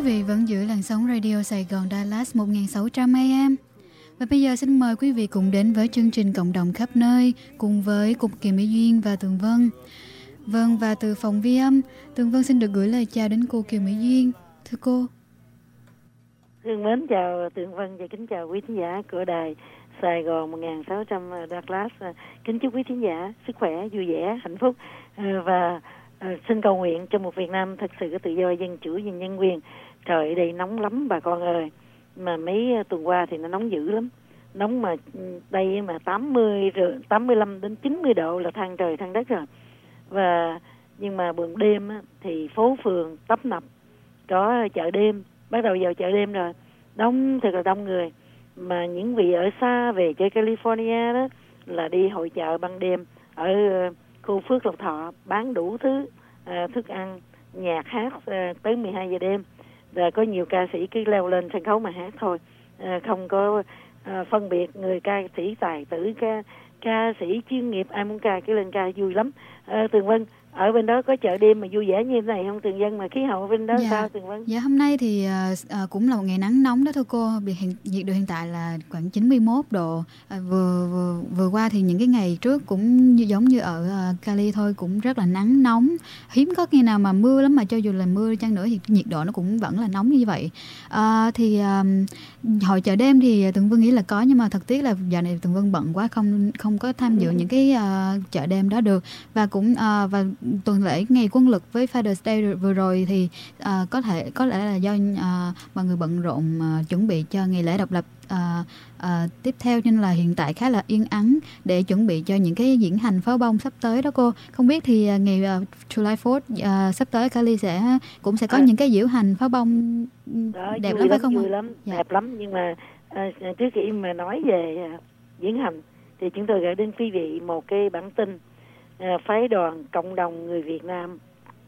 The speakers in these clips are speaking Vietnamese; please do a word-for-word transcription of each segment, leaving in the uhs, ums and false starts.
vị vẫn giữ làn sóng Radio Sài Gòn Dallas một nghìn sáu trăm A M. Và bây giờ xin mời quý vị cùng đến với chương trình Cộng đồng khắp nơi cùng với Cục Kiều Mỹ Duyên và Tường Vân. Vâng, và từ phòng Vi âm, Tường Vân xin được gửi lời chào đến cô Kiều Mỹ Duyên. Thưa cô. Thương mến chào Tường Vân và kính chào quý thính giả của đài Sài Gòn một nghìn sáu trăm Dallas. Kính chúc quý thính giả sức khỏe, vui vẻ, hạnh phúc và uh, xin cầu nguyện cho một Việt Nam thật sự có tự do, dân chủ và nhân quyền. Trời, ở đây nóng lắm bà con ơi. Mà mấy tuần qua thì nó nóng dữ lắm. Nóng mà đây mà tám mươi rồi tám mươi lăm đến chín mươi độ là than trời than đất rồi. Và nhưng mà buổi đêm á, thì phố phường tấp nập, có chợ đêm, bắt đầu vào chợ đêm rồi, đông thật là đông người. Mà những vị ở xa về chơi California đó là đi hội chợ ban đêm ở khu Phước Lộc Thọ, bán đủ thứ à, thức ăn, nhạc hát à, tới mười hai giờ đêm. Và có nhiều ca sĩ cứ leo lên sân khấu mà hát thôi, à, không có à, phân biệt người ca sĩ tài tử, ca ca sĩ chuyên nghiệp, ai muốn ca cứ lên ca, vui lắm. À, Tường Vân, ở bên đó có chợ đêm mà vui vẻ như thế này không Tường Vân? Mà khí hậu bên đó dạ. sao Tường Vân? Dạ, hôm nay thì uh, cũng là một ngày nắng nóng đó thưa cô. Hiện, nhiệt độ hiện tại là khoảng chín mươi mốt độ. À, vừa, vừa vừa qua thì những cái ngày trước cũng như, giống như ở uh, Cali thôi, cũng rất là nắng nóng. Hiếm có khi nào mà mưa lắm, mà cho dù là mưa chăng nữa thì nhiệt độ nó cũng vẫn là nóng như vậy. Uh, thì uh, hội chợ đêm thì Tường Vân nghĩ là có, nhưng mà thật tiếc là giờ này Tường Vân bận quá, không không có tham dự những cái uh, chợ đêm đó được. Và cũng uh, và tuần lễ ngày quân lực với Father's Day vừa rồi thì uh, có thể có lẽ là do uh, mọi người bận rộn uh, chuẩn bị cho ngày lễ độc lập uh, uh, tiếp theo, nên là hiện tại khá là yên ắng để chuẩn bị cho những cái diễn hành pháo bông sắp tới đó cô. Không biết thì uh, ngày uh, July fourth uh, sắp tới Cali sẽ cũng sẽ có à. những cái diễu hành pháo bông đó, đẹp lắm phải không? Vui lắm, dạ. Đẹp lắm. Nhưng mà uh, trước khi mà nói về uh, diễn hành thì chúng tôi gửi đến quý vị một cái bản tin. À, phái đoàn cộng đồng người Việt Nam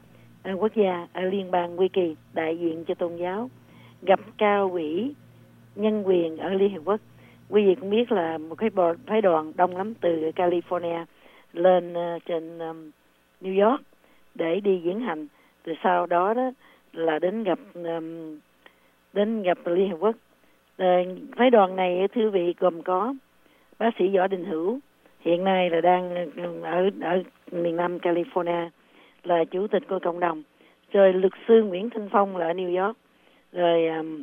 à, quốc gia ở Liên bang Hoa Kỳ đại diện cho tôn giáo gặp cao ủy nhân quyền ở Liên Hiệp Quốc. Quý vị cũng biết là một cái phái đoàn đông lắm từ California lên uh, trên um, New York để đi diễn hành. Từ sau đó đó là đến gặp um, đến gặp Liên Hiệp Quốc. À, phái đoàn này thưa vị gồm có bác sĩ Võ Đình Hữu, hiện nay là đang ở ở miền Nam California, là chủ tịch của cộng đồng. Rồi luật sư Nguyễn Thanh Phong là ở New York. Rồi um,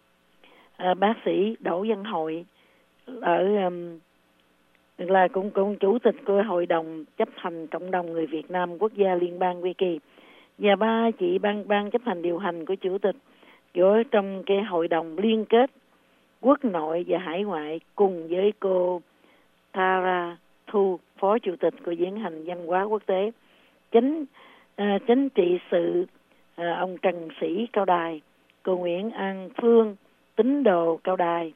à, bác sĩ Đỗ Văn Hội ở um, là cũng cũng chủ tịch của hội đồng chấp hành cộng đồng người Việt Nam quốc gia Liên bang Hoa Kỳ. Và ba chị ban ban chấp hành điều hành của chủ tịch của trong cái hội đồng liên kết quốc nội và hải ngoại, cùng với cô Tara Thu, phó chủ tịch của diễn hành văn hóa quốc tế, chính uh, chính trị sự uh, ông Trần Sĩ Cao Đài, cô Nguyễn An Phương, tín đồ Cao Đài,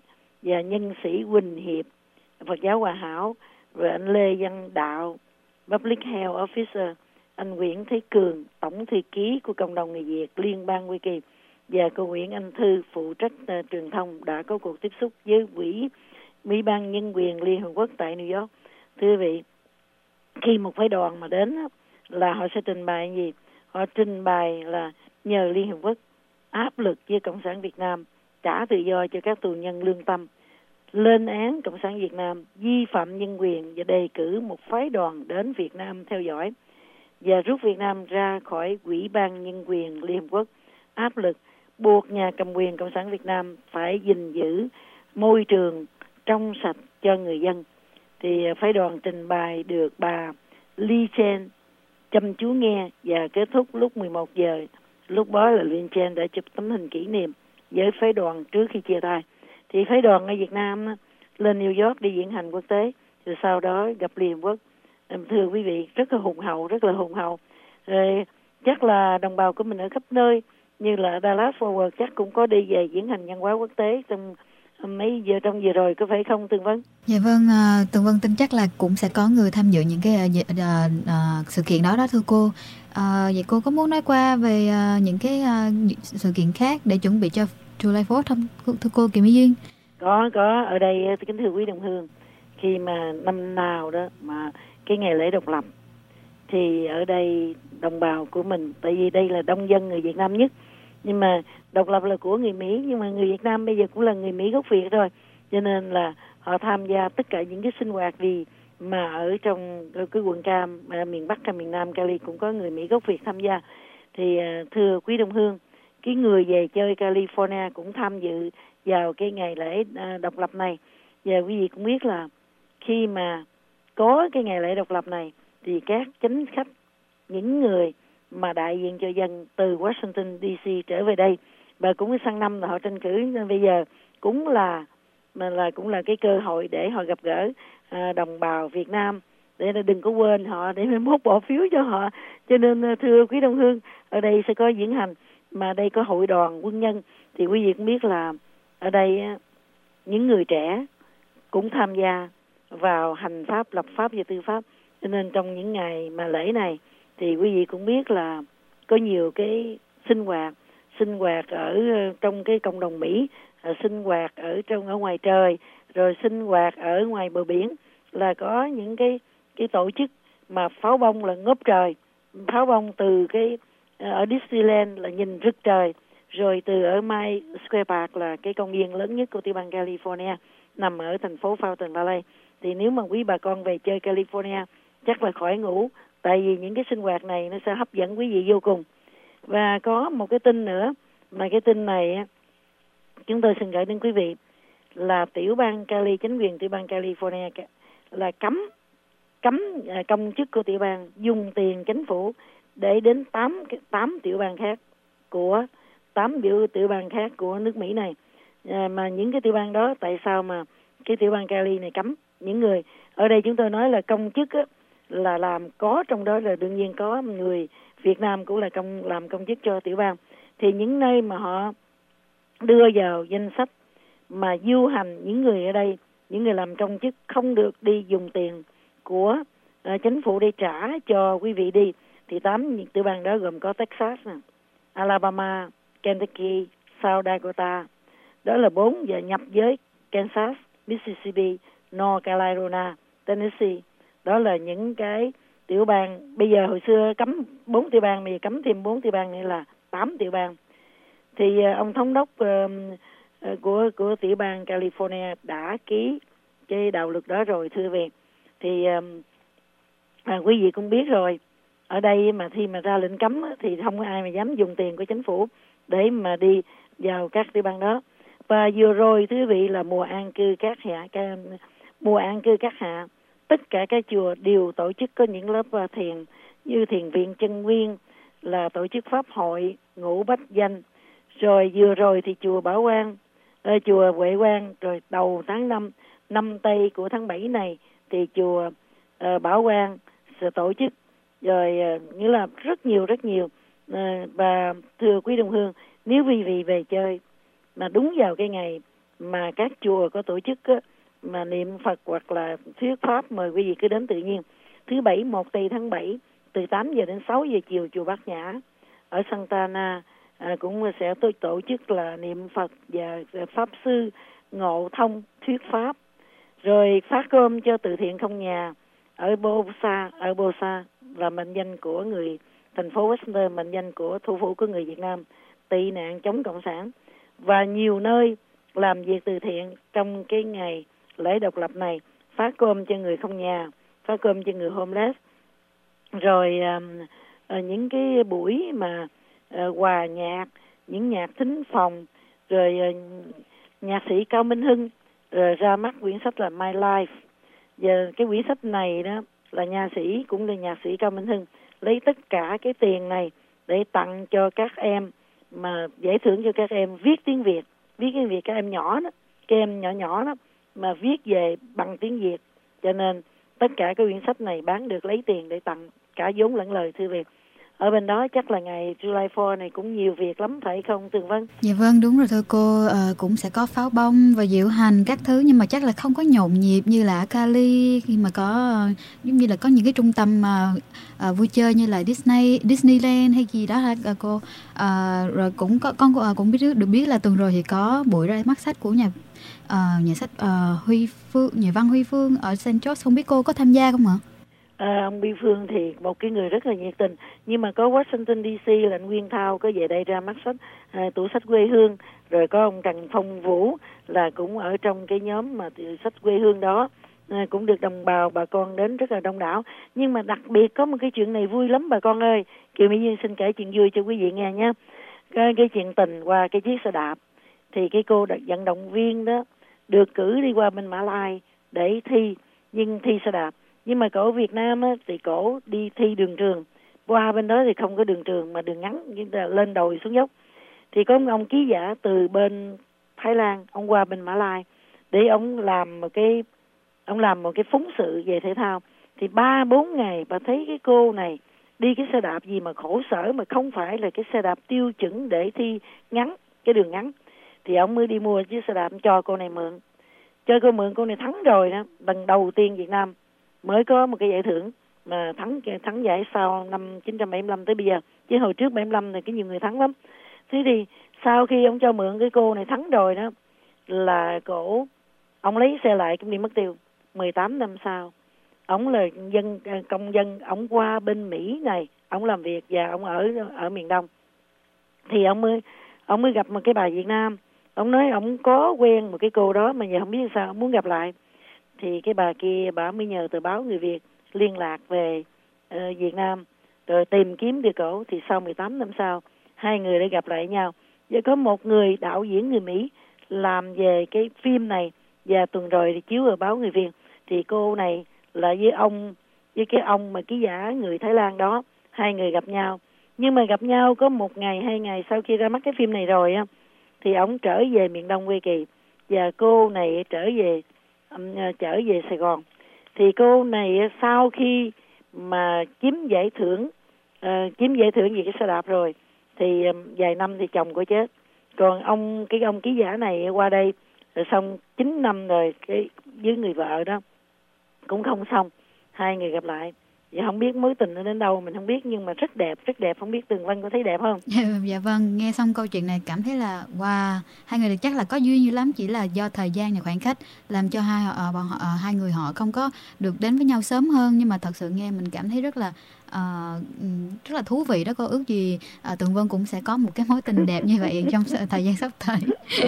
và nhân sĩ Quỳnh Hiệp, Phật giáo Hòa Hảo, rồi anh Lê Văn Đạo, Public Health Officer, anh Nguyễn Thế Cường, tổng thư ký của cộng đồng người Việt Liên bang Hoa Kỳ, và cô Nguyễn Anh Thư, phụ trách uh, truyền thông, đã có cuộc tiếp xúc với quỹ Ủy ban Nhân quyền Liên Hợp Quốc tại New York. Thưa quý vị, khi một phái đoàn mà đến là họ sẽ trình bày gì? Họ trình bày là nhờ Liên Hợp Quốc áp lực với Cộng sản Việt Nam trả tự do cho các tù nhân lương tâm, lên án Cộng sản Việt Nam vi phạm nhân quyền và đề cử một phái đoàn đến Việt Nam theo dõi, và rút Việt Nam ra khỏi Ủy ban Nhân quyền Liên Hợp Quốc, áp lực buộc nhà cầm quyền Cộng sản Việt Nam phải gìn giữ môi trường trong sạch cho người dân. Thì phái đoàn trình bày được bà Lee Chen chăm chú nghe và kết thúc lúc mười một giờ. Lúc đó là Lee Chen đã chụp tấm hình kỷ niệm với phái đoàn trước khi chia tay. Thì phái đoàn ở Việt Nam lên New York đi diễn hành quốc tế, rồi sau đó gặp Liên Hợp Quốc. Thưa quý vị, rất là hùng hậu, rất là hùng hậu. Rồi chắc là đồng bào của mình ở khắp nơi như là Dallas Fort Worth chắc cũng có đi về diễn hành văn hóa quốc tế trong mấy giờ trong vừa rồi, có phải không Tường Vân? Dạ vâng, uh, Tường Vân tin chắc là cũng sẽ có người tham dự những cái uh, uh, uh, sự kiện đó đó thưa cô. Uh, vậy cô có muốn nói qua về uh, những cái uh, sự kiện khác để chuẩn bị cho July fourth không thưa cô Kiều Mỹ Duyên? Có, có. Ở đây kính thưa quý đồng hương, khi mà năm nào đó mà cái ngày lễ độc lập thì ở đây đồng bào của mình, tại vì đây là đông dân người Việt Nam nhất, nhưng mà độc lập là của người Mỹ, nhưng mà người Việt Nam bây giờ cũng là người Mỹ gốc Việt rồi, cho nên là họ tham gia tất cả những cái sinh hoạt vì mà ở trong cái quận Cam, miền Bắc và miền Nam Cali cũng có người Mỹ gốc Việt tham gia. Thì thưa quý đồng hương, cái người về chơi California cũng tham dự vào cái ngày lễ độc lập này. Và quý vị cũng biết là khi mà có cái ngày lễ độc lập này thì các chính khách, những người mà đại diện cho dân từ Washington đê xê trở về đây, và cũng sang năm là họ tranh cử, nên bây giờ cũng là mà là cũng là cái cơ hội để họ gặp gỡ à, đồng bào Việt Nam, để đừng có quên họ, để mai mốt bỏ phiếu cho họ. Cho nên thưa quý đồng hương, ở đây sẽ có diễn hành, mà đây có hội đoàn quân nhân, thì quý vị cũng biết là ở đây những người trẻ cũng tham gia vào hành pháp, lập pháp và tư pháp. Cho nên trong những ngày mà lễ này thì quý vị cũng biết là có nhiều cái sinh hoạt, sinh hoạt ở trong cái cộng đồng Mỹ, sinh hoạt ở trong ở ngoài trời, rồi sinh hoạt ở ngoài bờ biển, là có những cái cái tổ chức mà pháo bông là ngốp trời, pháo bông từ cái ở Disneyland là nhìn rực trời, rồi từ ở May Square Park là cái công viên lớn nhất của tiểu bang California, nằm ở thành phố Fountain Valley. Thì nếu mà quý bà con về chơi California chắc là khỏi ngủ, tại vì những cái sinh hoạt này nó sẽ hấp dẫn quý vị vô cùng. Và có một cái tin nữa, mà cái tin này chúng tôi xin gửi đến quý vị, là tiểu bang Cali, chính quyền tiểu bang California là cấm cấm công chức của tiểu bang dùng tiền chính phủ để đến tám tám tiểu bang khác của tám biểu tiểu bang khác của nước Mỹ này. À, mà những cái tiểu bang đó, tại sao mà cái tiểu bang Cali này cấm những người ở đây, chúng tôi nói là công chức á, là làm có trong đó là đương nhiên có người Việt Nam cũng là công làm công chức cho tiểu bang. Thì những nơi mà họ đưa vào danh sách mà du hành những người ở đây, những người làm công chức không được đi dùng tiền của uh, chính phủ để trả cho quý vị đi, thì tám tiểu bang đó gồm có Texas, Alabama, Kentucky, South Dakota, đó là bốn, và nhập với Kansas, Mississippi, North Carolina, Tennessee. Đó là những cái tiểu bang, bây giờ hồi xưa cấm bốn tiểu bang, bây giờ cấm thêm bốn tiểu bang này là tám tiểu bang. Thì uh, ông thống đốc uh, uh, của của tiểu bang California đã ký cái đạo luật đó rồi, thưa về. Thì uh, à, quý vị cũng biết rồi, ở đây mà khi mà ra lệnh cấm thì không có ai mà dám dùng tiền của chính phủ để mà đi vào các tiểu bang đó. Và vừa rồi thưa quý vị là mùa an cư các hạ, các, mùa an cư các hạ, tất cả các chùa đều tổ chức có những lớp thiền, như thiền viện Chân Nguyên, là tổ chức pháp hội ngũ bách danh. Rồi vừa rồi thì chùa Bảo Quang, uh, chùa Huệ Quang, rồi đầu tháng năm, năm tây của tháng bảy này thì chùa uh, Bảo Quang sẽ tổ chức. Rồi uh, nghĩa là rất nhiều rất nhiều. Uh, và thưa quý đồng hương, nếu quý vị về chơi mà đúng vào cái ngày mà các chùa có tổ chức á, mà niệm Phật hoặc là thuyết pháp, mời quý vị cứ đến tự nhiên. Thứ bảy một tây tháng bảy từ tám giờ đến sáu giờ chiều, chùa Bát Nhã ở Santa Ana à, cũng sẽ tổ, tổ chức là niệm Phật và pháp sư ngộ thông thuyết pháp. Rồi phát cơm cho từ thiện không nhà ở Bosa, ở Bosa là mệnh danh của người thành phố Western, mệnh danh của thủ phủ của người Việt Nam tị nạn chống cộng sản. Và nhiều nơi làm việc từ thiện trong cái ngày lễ độc lập này, phát cơm cho người không nhà, phát cơm cho người homeless. Rồi um, uh, những cái buổi mà uh, hòa nhạc, những nhạc thính phòng, rồi uh, nhạc sĩ Cao Minh Hưng rồi ra mắt quyển sách là My Life. Giờ cái quyển sách này đó là nha sĩ cũng là nhạc sĩ Cao Minh Hưng lấy tất cả cái tiền này để tặng cho các em, mà giải thưởng cho các em viết tiếng Việt, viết tiếng Việt các em nhỏ đó, các em nhỏ nhỏ đó mà viết về bằng tiếng Việt. Cho nên tất cả cái quyển sách này bán được lấy tiền để tặng cả vốn lẫn lời, thưa Việt. Ở bên đó chắc là ngày July fourth này cũng nhiều việc lắm, phải không Tường Vân? Dạ vâng, đúng rồi thưa cô. À, cũng sẽ có pháo bông và diễu hành các thứ, nhưng mà chắc là không có nhộn nhịp như là ở Cali, khi mà có giống như là có những cái trung tâm mà à, vui chơi như là Disney, Disneyland hay gì đó hả cô? À, rồi cũng có con à, cũng biết được biết là tuần rồi thì có buổi ra mắt sách của nhà uh, nhà sách uh, Huy Phương, nhà văn Huy Phương ở Saint George, không biết cô có tham gia không ạ? À, ông Bi Phương thì một cái người rất là nhiệt tình, nhưng mà có Washington đê xê là anh Nguyên Thao có về đây ra mắt sách, à, tủ sách quê hương, rồi có ông Trần Phong Vũ là cũng ở trong cái nhóm mà sách quê hương đó, à, cũng được đồng bào bà con đến rất là đông đảo. Nhưng mà đặc biệt có một cái chuyện này vui lắm bà con ơi, Kiều Mỹ Duyên xin kể chuyện vui cho quý vị nghe nhé. Cái, cái chuyện tình qua cái chiếc xe đạp, thì cái cô vận động viên đó được cử đi qua bên Mã Lai để thi, nhưng thi xe đạp. Nhưng mà cổ ở Việt Nam á, thì cổ đi thi đường trường, qua bên đó thì không có đường trường mà đường ngắn, lên đồi xuống dốc. Thì có một ông ký giả từ bên Thái Lan, ông qua bên Mã Lai để ông làm một cái ông làm một cái phóng sự về thể thao. Thì ba bốn ngày bà thấy cái cô này đi cái xe đạp gì mà khổ sở, mà không phải là cái xe đạp tiêu chuẩn để thi ngắn, cái đường ngắn. Thì ông mới đi mua chiếc xe đạp cho cô này mượn. Cho cô mượn, cô này thắng rồi đó, lần đầu tiên Việt Nam mới có một cái giải thưởng mà thắng thắng giải sau năm chín trăm bảy mươi lăm tới bây giờ, chứ hồi trước bảy mươi lăm thì cái nhiều người thắng lắm. Thế thì sau khi ông cho mượn cái cô này thắng rồi đó, là cổ ông lấy xe lại cũng đi mất tiêu. Mười tám năm sau, ông là dân công dân, ông qua bên Mỹ này, ông làm việc và ông ở ở miền Đông. Thì ông mới ông mới gặp một cái bà Việt Nam. Ông nói ông có quen một cái cô đó mà giờ không biết sao, ông muốn gặp lại. Thì cái bà kia bà mới nhờ tờ báo Người Việt liên lạc về uh, Việt Nam, rồi tìm kiếm được cổ. Thì sau mười tám năm sau, hai người đã gặp lại nhau. Và có một người đạo diễn người Mỹ làm về cái phim này, và tuần rồi thì chiếu ở báo Người Việt. Thì cô này là với ông với cái ông mà ký giả người Thái Lan đó, hai người gặp nhau. Nhưng mà gặp nhau có một ngày hai ngày sau khi ra mắt cái phim này rồi á, thì ông trở về miền Đông quê kỳ, và cô này trở về um, trở về Sài Gòn. Thì cô này sau khi mà chiếm giải thưởng uh, chiếm giải thưởng về cái xe đạp rồi, thì um, vài năm thì chồng cô chết. Còn ông cái ông ký giả này qua đây rồi xong chín năm rồi, cái với người vợ đó cũng không xong, hai người gặp lại. Dạ không biết mối tình nó đến đâu mình không biết, nhưng mà rất đẹp, rất đẹp. Không biết Tường Vân có thấy đẹp không? Dạ vâng, nghe xong câu chuyện này cảm thấy là wow, hai người chắc là có duyên như lắm, chỉ là do thời gian và khoảng cách làm cho hai họ, bọn họ, hai người họ không có được đến với nhau sớm hơn. Nhưng mà thật sự nghe mình cảm thấy rất là uh, rất là thú vị đó. Cô ước gì uh, Tường Vân cũng sẽ có một cái mối tình đẹp như vậy trong thời gian sắp tới.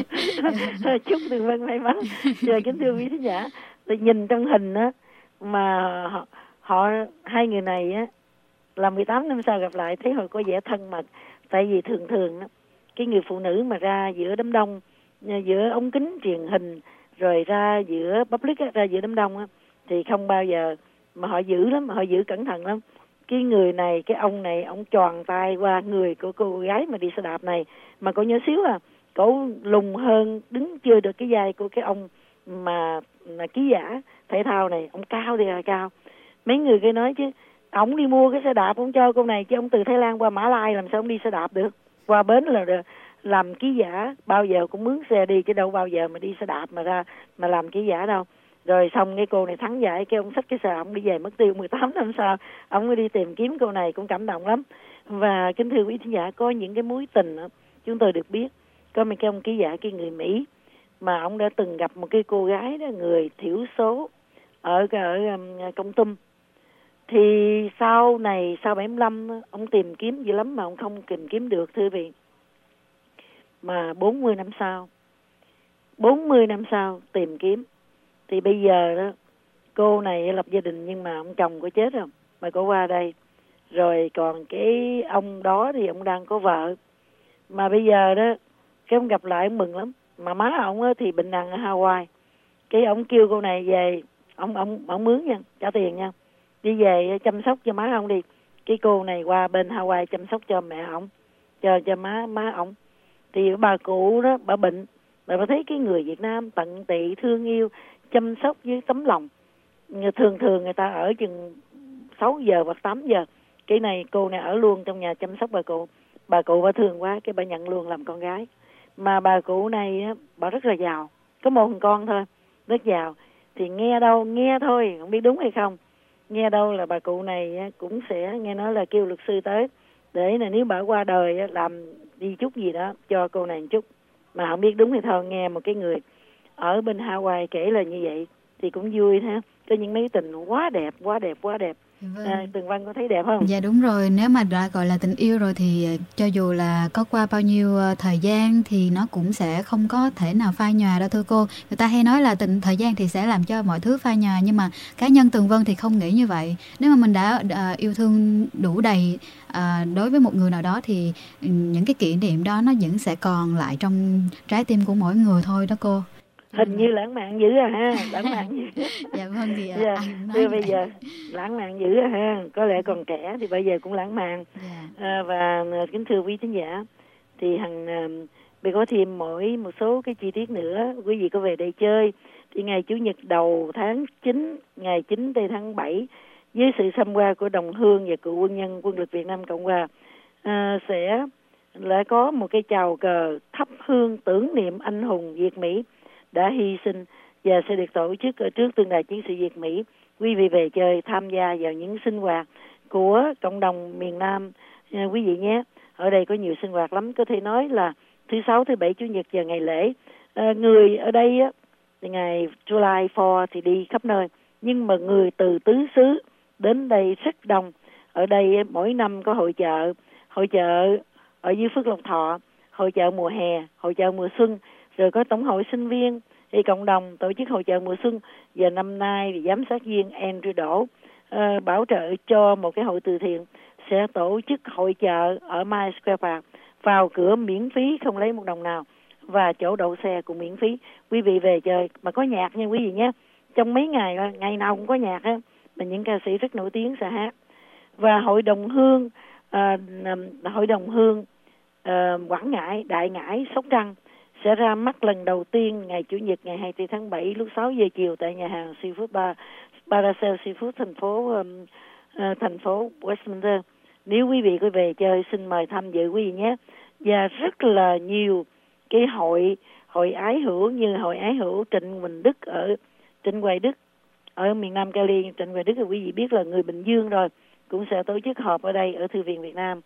Chúc Tường Vân may mắn. Giờ kính thưa quý khán giả, tôi nhìn trong hình á mà họ, họ hai người này á là mười tám năm sau gặp lại thấy họ có vẻ thân mật. Tại vì thường thường đó, cái người phụ nữ mà ra giữa đám đông, giữa ống kính truyền hình, rồi ra giữa public á, ra giữa đám đông á, thì không bao giờ mà họ giữ lắm, họ giữ cẩn thận lắm. Cái người này, cái ông này, ông tròn tay qua người của cô gái mà đi xe đạp này, mà cô nhỏ xíu à, cổ lùn hơn, đứng chưa được cái vai của cái ông mà, mà ký giả thể thao này. Ông cao thì là cao. Mấy người kia nói chứ ông đi mua cái xe đạp ông cho cô này, chứ ông từ Thái Lan qua Mã Lai làm sao ông đi xe đạp được? Qua bến là được. Làm ký giả bao giờ cũng mướn xe đi, chứ đâu bao giờ mà đi xe đạp mà ra mà làm ký giả đâu. Rồi xong cái cô này thắng giải, cái ông xách cái xe ông đi về mất tiêu. Mười tám năm sau ông mới đi tìm kiếm cô này, cũng cảm động lắm. Và kính thưa quý khán giả, có những cái mối tình đó, chúng tôi được biết có mấy cái ông ký giả, cái người Mỹ mà ông đã từng gặp một cái cô gái đó, người thiểu số ở ở um, Kon Tum. Thì sau này, sau bảy mươi lăm, ông tìm kiếm dữ lắm mà ông không tìm kiếm được, thưa vị. Mà bốn mươi năm sau, bốn mươi năm sau tìm kiếm, thì bây giờ đó, cô này lập gia đình nhưng mà ông chồng cô chết rồi, mà cô qua đây. Rồi còn cái ông đó thì ông đang có vợ. Mà bây giờ đó, cái ông gặp lại ông mừng lắm. Mà má ông thì bệnh nặng ở Hawaii. Cái ông kêu cô này về, ông ông ông mướn nha, trả tiền nha, đi về chăm sóc cho má ông đi. Cái cô này qua bên Hawaii chăm sóc cho mẹ ổng, cho cho má má ổng. Thì bà cụ đó, bà bệnh, bà, bà thấy cái người Việt Nam tận tụy, thương yêu, chăm sóc với tấm lòng. Thường thường người ta ở chừng sáu giờ hoặc tám giờ. Cái này cô này ở luôn trong nhà chăm sóc bà cụ. Bà cụ bà thương quá, cái bà nhận luôn làm con gái. Mà bà cụ này bà rất là giàu, có một thằng con thôi, rất giàu. Thì nghe đâu, nghe thôi, không biết đúng hay không, nghe đâu là bà cụ này cũng sẽ nghe nói là kêu luật sư tới, để là nếu bà qua đời làm đi chút gì đó cho cô này một chút. Mà không biết đúng hay không, nghe một cái người ở bên Hawaii kể là như vậy. thì cũng vui ha. Có những mối tình quá đẹp, quá đẹp, quá đẹp. Vâng. À, Tường Vân có thấy đẹp không? Dạ đúng rồi, nếu mà đã gọi là tình yêu rồi thì cho dù là có qua bao nhiêu thời gian thì nó cũng sẽ không có thể nào phai nhòa đâu thưa cô. Người ta hay nói là tình thời gian thì sẽ làm cho mọi thứ phai nhòa, nhưng mà cá nhân Tường Vân thì không nghĩ như vậy. Nếu mà mình đã uh, yêu thương đủ đầy uh, đối với một người nào đó thì những cái kỷ niệm đó nó vẫn sẽ còn lại trong trái tim của mỗi người thôi đó cô. Hình như lãng mạn dữ à ha, lãng mạn dữ. Dạ vâng thì dạ. ai cũng nói Bây vậy. giờ lãng mạn dữ à ha, có lẽ còn trẻ thì bây giờ cũng lãng mạn. Dạ. À, và kính thưa quý khán giả, thì hằng bây có thêm mỗi một số cái chi tiết nữa. Quý vị có về đây chơi thì ngày Chủ nhật đầu tháng chín, ngày chín tây tháng bảy, với sự tham gia của đồng hương và cựu quân nhân Quân lực Việt Nam Cộng Hòa, à, sẽ lại có một cái chào cờ thắp hương tưởng niệm anh hùng Việt Mỹ đã hy sinh và sẽ được tổ chức ở trước tượng đài chiến sĩ Việt Mỹ. Quý vị về chơi tham gia vào những sinh hoạt của cộng đồng miền Nam à, quý vị nhé. Ở đây có nhiều sinh hoạt lắm, có thể nói là thứ sáu, thứ bảy, chủ nhật và ngày lễ. À, người ở đây á, thì ngày July fourth thì đi khắp nơi, nhưng mà người từ tứ xứ đến đây rất đông. Ở đây mỗi năm có hội chợ, hội chợ ở dưới Phước Lộc Thọ, hội chợ mùa hè, hội chợ mùa xuân, rồi có tổng hội sinh viên thì cộng đồng tổ chức hội chợ mùa xuân. Và năm nay thì giám sát viên Andrew Đỗ uh, bảo trợ cho một cái hội từ thiện sẽ tổ chức hội chợ ở Mai Square Park, vào cửa miễn phí, không lấy một đồng nào, và chỗ đậu xe cũng miễn phí. Quý vị về chơi mà có nhạc nha quý vị nhé. Trong mấy ngày ngày nào cũng có nhạc á, mà những ca sĩ rất nổi tiếng sẽ hát. Và hội đồng hương uh, hội đồng hương uh, Quảng Ngãi, Đại Ngãi, Sóc Trăng sẽ ra mắt lần đầu tiên ngày Chủ nhật ngày hai mươi tư tháng bảy lúc sáu giờ chiều tại nhà hàng Seafood Bar, Paracel Seafood thành phố um, uh, thành phố Westminster. Nếu quý vị có về chơi xin mời tham dự quý vị nhé. Và rất là nhiều cái hội hội ái hữu như hội ái hữu Trịnh Quỳnh Đức ở Trịnh Hoài Đức ở miền Nam Cali. Trịnh Hoài Đức thì quý vị biết là người Bình Dương rồi, cũng sẽ tổ chức họp ở đây ở Thư viện Việt Nam.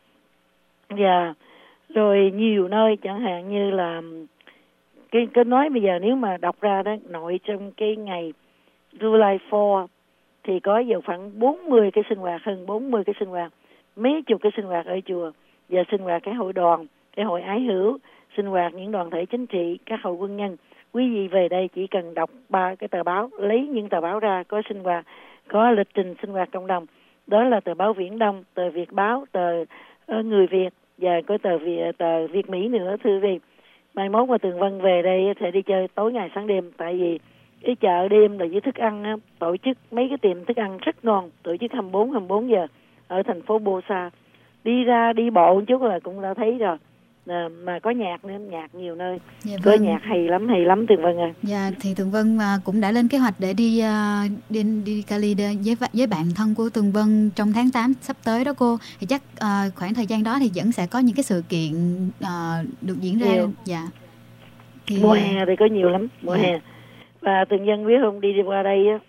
Và rồi nhiều nơi chẳng hạn như là cái, cái nói bây giờ nếu mà đọc ra đó, nội trong cái ngày July fourth thì có vào khoảng bốn mươi cái sinh hoạt, hơn bốn mươi cái sinh hoạt, mấy chục cái sinh hoạt ở chùa, và sinh hoạt cái hội đoàn, cái hội ái hữu, sinh hoạt những đoàn thể chính trị, các hội quân nhân. Quý vị về đây chỉ cần đọc ba cái tờ báo, lấy những tờ báo ra có sinh hoạt, có lịch trình sinh hoạt cộng đồng. Đó là tờ báo Viễn Đông, tờ Việt Báo, tờ uh, Người Việt, và có tờ Việt, tờ Việt Mỹ nữa thưa quý vị. Mai mốt mà Tường Vân về đây sẽ đi chơi tối ngày sáng đêm, tại vì cái chợ đêm là với thức ăn á, tổ chức mấy cái tiệm thức ăn rất ngon, tổ chức hai mươi bốn, hai mươi bốn giờ ở thành phố Bosa. Đi ra đi bộ một chút là cũng đã thấy rồi. À, mà có nhạc nữa, nhạc nhiều nơi. Dạ vâng. Có nhạc hay lắm, hay lắm Tường Vân ơi. Dạ thì Tường Vân cũng đã lên kế hoạch để đi uh, đi, đi Cali với với bạn thân của Tường Vân trong tháng tám sắp tới đó cô. Thì chắc uh, khoảng thời gian đó thì vẫn sẽ có những cái sự kiện uh, được diễn ra. Nhiều. Dạ. Thì, mùa hè thì có nhiều lắm, mùa dạ. hè. Và Tường Vân biết không, đi, đi qua đây á,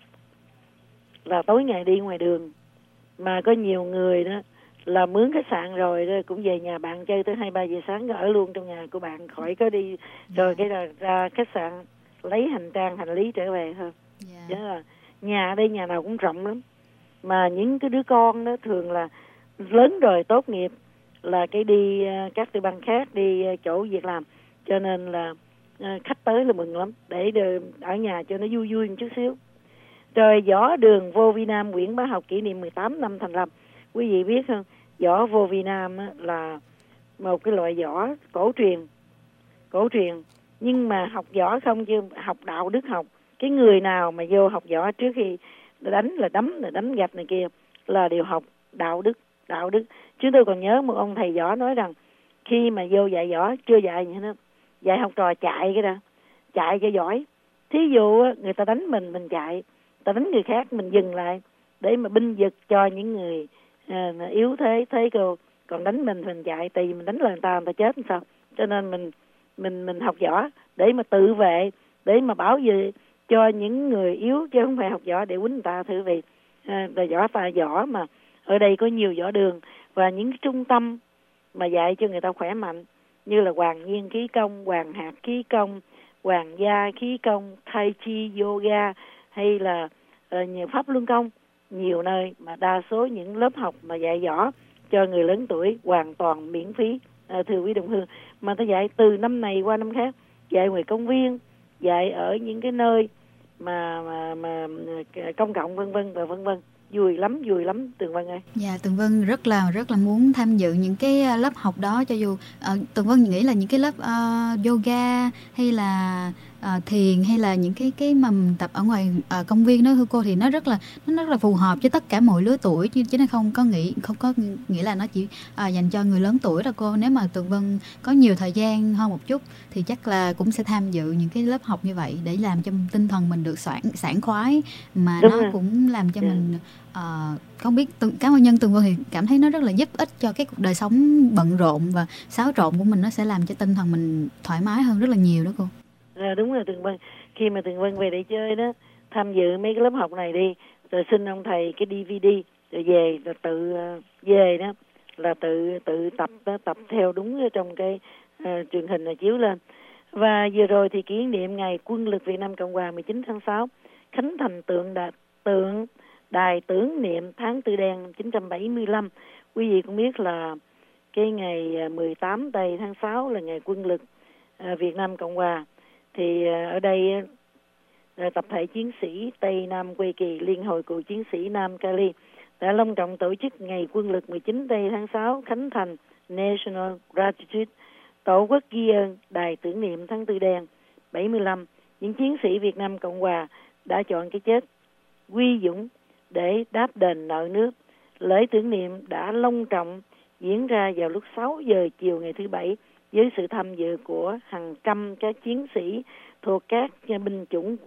là tối ngày đi ngoài đường, mà có nhiều người đó là mướn khách sạn rồi đó, cũng về nhà bạn chơi tới hai ba giờ sáng, ở luôn trong nhà của bạn, khỏi có đi rồi cái là ra khách sạn lấy hành trang hành lý trở về thôi. Yeah. Đó là nhà ở đây nhà nào cũng rộng lắm, mà những cái đứa con đó thường là lớn rồi, tốt nghiệp là cái đi các tư bang khác, đi chỗ việc làm, cho nên là khách tới là mừng lắm, để ở nhà cho nó vui vui một chút xíu. Rồi giỏ đường vô Việt Nam Nguyễn Bá Học kỷ niệm mười tám năm thành lập. Quý vị biết không, giỏ vô Việt Nam là một cái loại giỏ cổ truyền, cổ truyền, nhưng mà học giỏ không chứ học đạo đức học. Cái người nào mà vô học giỏ trước khi đánh là đấm, là đánh gạch này kia là đều học đạo đức, đạo đức. Chúng tôi còn nhớ một ông thầy giỏ nói rằng khi mà vô dạy giỏ, chưa dạy gì hết, dạy học trò chạy cái đó, chạy cho giỏi. Thí dụ người ta đánh mình, mình chạy, ta đánh người khác mình dừng lại để mà binh vực cho những người à, yếu thế thế cô. Còn đánh mình mình chạy, tại vì mình đánh là người ta, người ta chết làm sao. Cho nên mình mình mình học võ để mà tự vệ, để mà bảo vệ cho những người yếu, chứ không phải học võ để quýnh người ta. Thử vì à, là võ ta võ mà ở đây có nhiều võ đường và những trung tâm mà dạy cho người ta khỏe mạnh, như là Hoàng Nhiên khí công, Hoàng Hạt khí công, Hoàng Gia khí công, Tai Chi yoga, hay là uh, nhiều pháp luân công, nhiều nơi mà đa số những lớp học mà dạy võ cho người lớn tuổi hoàn toàn miễn phí, uh, thưa quý đồng hương, mà ta dạy từ năm này qua năm khác, dạy ngoài công viên, dạy ở những cái nơi mà mà mà công cộng vân vân và vân vân. Vui lắm, vui lắm Tường Vân ơi. Dạ, Tường Vân rất là rất là muốn tham dự những cái lớp học đó, cho dù uh, Tường Vân nghĩ là những cái lớp uh, yoga hay là uh, thiền hay là những cái cái mà mình tập ở ngoài uh, công viên đó thưa cô, thì nó rất là nó rất là phù hợp cho tất cả mọi lứa tuổi, chứ chứ nó không có nghĩ không có nghĩa là nó chỉ uh, dành cho người lớn tuổi đâu cô. Nếu mà Tường Vân có nhiều thời gian hơn một chút thì chắc là cũng sẽ tham dự những cái lớp học như vậy để làm cho tinh thần mình được sảng sảng khoái, mà Đúng nó rồi. cũng làm cho Yeah. mình uh, không biết cá nhân Tường Vân thì cảm thấy nó rất là giúp ích cho cái cuộc đời sống bận rộn và xáo trộn của mình, nó sẽ làm cho tinh thần mình thoải mái hơn rất là nhiều đó cô. À, đúng rồi Tường Vân, khi mà Tường Vân về để chơi đó, tham dự mấy cái lớp học này đi, rồi xin ông thầy cái đê vê đê, rồi về rồi tự uh, về đó là tự tự tập đó, tập theo đúng trong cái uh, truyền hình này chiếu lên. Và vừa rồi thì kỷ niệm ngày Quân lực Việt Nam Cộng Hòa mười chín tháng sáu, khánh thành tượng đài tượng đài tưởng niệm tháng Tư Đen năm chín trăm bảy mươi lăm. Quý vị cũng biết là cái ngày mười tám tây tháng sáu là ngày Quân lực uh, Việt Nam Cộng Hòa. Thì ở đây tập thể chiến sĩ Tây Nam Quê Kỳ, Liên hội cựu chiến sĩ Nam Cali đã long trọng tổ chức ngày Quân lực mười chín tây tháng sáu, khánh thành National Gratitude, Tổ quốc ghi ơn đài tưởng niệm tháng Tư Đen bảy mươi lăm. Những chiến sĩ Việt Nam Cộng Hòa đã chọn cái chết quy dũng để đáp đền nợ nước. Lễ tưởng niệm đã long trọng diễn ra vào lúc sáu giờ chiều ngày thứ Bảy với sự tham dự của hàng trăm các chiến sĩ thuộc các binh chủng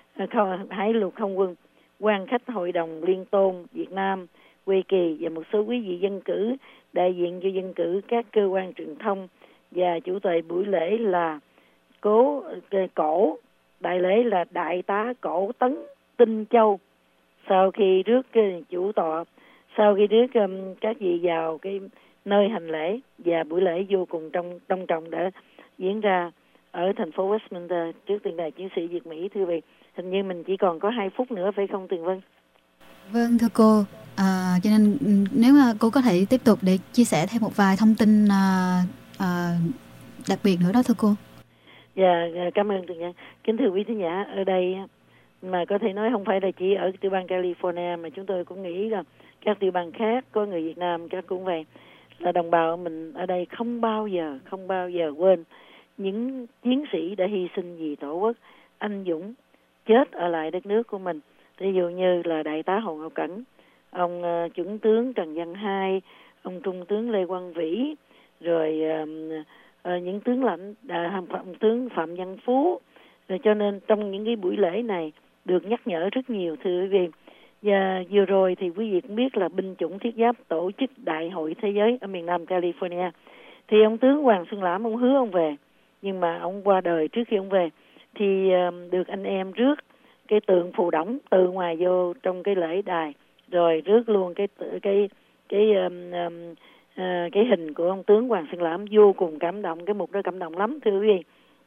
Hải lục không quân, quan khách Hội đồng Liên tôn Việt Nam Quê Kỳ và một số quý vị dân cử đại diện cho dân cử, các cơ quan truyền thông, và chủ tọa buổi lễ là cố cổ đại lễ là đại tá Cổ Tấn Tinh Châu. Sau khi rước chủ tọa, sau khi rước um, các vị vào cái nơi hành lễ, và buổi lễ vô cùng trong long trọng đã diễn ra ở thành phố Westminster trước tượng đài chiến sĩ Việt Mỹ. Thưa vị, hình như mình chỉ còn có hai phút nữa phải không Tường Vân? Vâng thưa cô, à, cho nên nếu mà cô có thể tiếp tục để chia sẻ thêm một vài thông tin à, à, đặc biệt nữa đó thưa cô. Dạ, cảm ơn Tường Nhân. Kính thưa quý thính giả, ở đây mà có thể nói không phải là chỉ ở tiểu bang California, mà chúng tôi cũng nghĩ là các tiểu bang khác có người Việt Nam các cũng vậy, là đồng bào mình ở đây không bao giờ không bao giờ quên những chiến sĩ đã hy sinh vì Tổ quốc, anh dũng chết ở lại đất nước của mình. Ví dụ như là đại tá Hồ Ngọc Cẩn, ông uh, chuẩn tướng Trần Văn Hai, ông trung tướng Lê Quang Vĩ, rồi uh, uh, những tướng lãnh uh, tướng Phạm Văn Phú. Rồi cho nên trong những cái buổi lễ này được nhắc nhở rất nhiều thưa quý vị. Và vừa rồi thì quý vị cũng biết là binh chủng thiết giáp tổ chức đại hội thế giới ở miền Nam California. Thì ông tướng Hoàng Xuân Lãm ông hứa ông về, nhưng mà ông qua đời trước khi ông về thì uh, được anh em rước cái tượng phù đổng từ ngoài vô trong cái lễ đài, rồi rước luôn cái cái cái um, um, uh, cái hình của ông tướng Hoàng Xuân Lãm. Vô cùng cảm động, cái mục đó cảm động lắm thưa quý vị.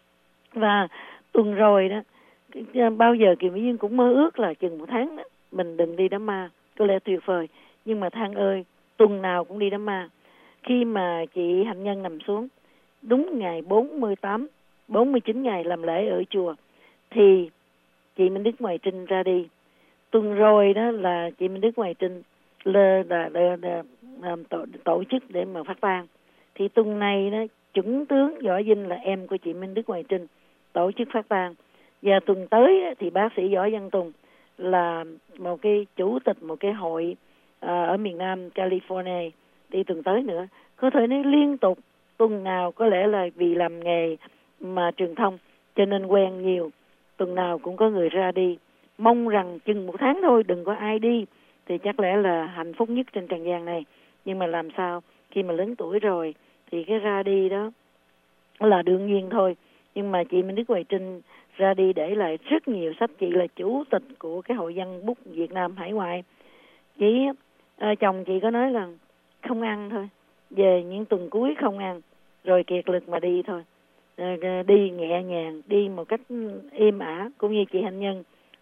Và tuần rồi đó, bao giờ Kiều Mỹ Duyên cũng mơ ước là chừng một tháng đó, mình đừng đi đám ma, có lẽ tuyệt vời. Nhưng mà Thang ơi, tuần nào cũng đi đám ma. Khi mà chị Hạnh Nhân nằm xuống, đúng ngày bốn mươi tám, bốn mươi chín ngày làm lễ ở chùa, thì chị Minh Đức Hoài Trinh ra đi. Tuần rồi đó là chị Minh Đức Hoài Trinh lơ là, là, là, là tổ, tổ chức để mà phát tang. Thì tuần này đó, chuẩn tướng Võ Vinh là em của chị Minh Đức Hoài Trinh tổ chức phát tang. Và tuần tới thì bác sĩ Võ Văn Tùng là một cái chủ tịch một cái hội à, ở miền Nam California đi tuần tới nữa. Có thể nói liên tục tuần nào, có lẽ là vì làm nghề mà truyền thông cho nên quen nhiều, tuần nào cũng có người ra đi. Mong rằng chừng một tháng thôi, đừng có ai đi thì chắc lẽ là hạnh phúc nhất trên trần gian này. Nhưng mà làm sao, khi mà lớn tuổi rồi thì cái ra đi đó là đương nhiên thôi. Nhưng mà chị Minh Đức Hoài Trinh ra đi để lại rất nhiều sách. Chị là chủ tịch của cái hội văn bút Việt Nam hải ngoại. Chị à, chồng chị có nói là không ăn thôi, về những tuần cuối không ăn, rồi kiệt lực mà đi thôi. À, đi nhẹ nhàng, đi một cách êm ả, cũng như chị Hạnh Nhân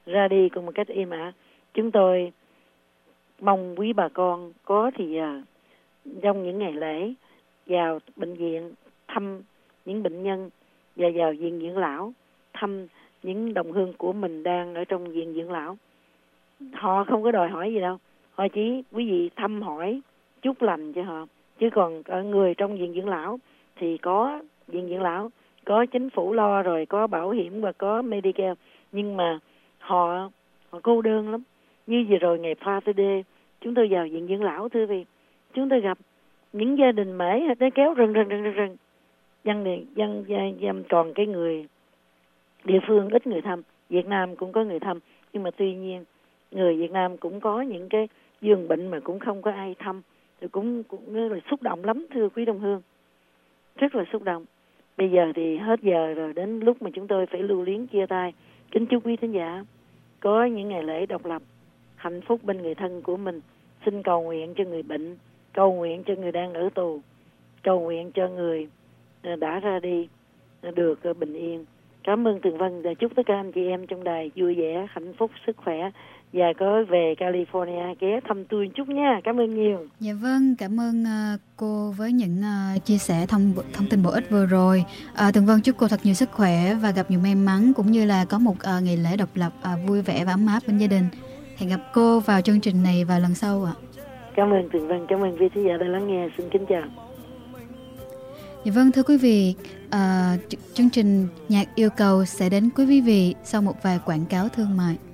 ra đi cùng một cách êm ả. Chúng tôi mong quý bà con có thì giờ trong những ngày lễ vào bệnh viện thăm những bệnh nhân và vào viện dưỡng lão thăm những đồng hương của mình đang ở trong viện dưỡng lão. Họ không có đòi hỏi gì đâu, họ chỉ quý vị thăm hỏi chúc lành cho họ. Chứ còn ở người trong viện dưỡng lão thì có viện dưỡng lão, có chính phủ lo rồi, có bảo hiểm và có Medicare, nhưng mà họ họ cô đơn lắm. Như vừa rồi ngày Father Day chúng tôi vào viện dưỡng lão, thưa vị, chúng tôi gặp những gia đình mễ tới kéo rần rần rần rần dân này dân, dân, dân còn cái người địa phương ít người thăm. Việt Nam cũng có người thăm, nhưng mà tuy nhiên người Việt Nam cũng có những cái giường bệnh mà cũng không có ai thăm, thì cũng cũng là xúc động lắm, thưa quý đồng hương, rất là xúc động. Bây giờ thì hết giờ rồi, đến lúc mà chúng tôi phải lưu luyến chia tay. Kính chúc quý thính giả có những ngày lễ độc lập hạnh phúc bên người thân của mình. Xin cầu nguyện cho người bệnh, cầu nguyện cho người đang ở tù, cầu nguyện cho người đã ra đi được bình yên. Cảm ơn Tường Vân và chúc tất cả anh chị em trong đài vui vẻ, hạnh phúc, sức khỏe và có về California ghé thăm tôi chút nha. Cảm ơn nhiều. Dạ vâng, cảm ơn uh, cô với những uh, chia sẻ thông thông tin bổ ích vừa rồi. Uh, Tường Vân chúc cô thật nhiều sức khỏe và gặp nhiều may mắn, cũng như là có một uh, ngày lễ độc lập uh, vui vẻ và ấm áp bên gia đình. Hẹn gặp cô vào chương trình này vào lần sau ạ. Cảm ơn Tường Vân, cảm ơn quý thính giả đã lắng nghe. Xin kính chào. Dạ vâng, thưa quý vị, uh, ch- chương trình Nhạc Yêu Cầu sẽ đến quý vị sau một vài quảng cáo thương mại.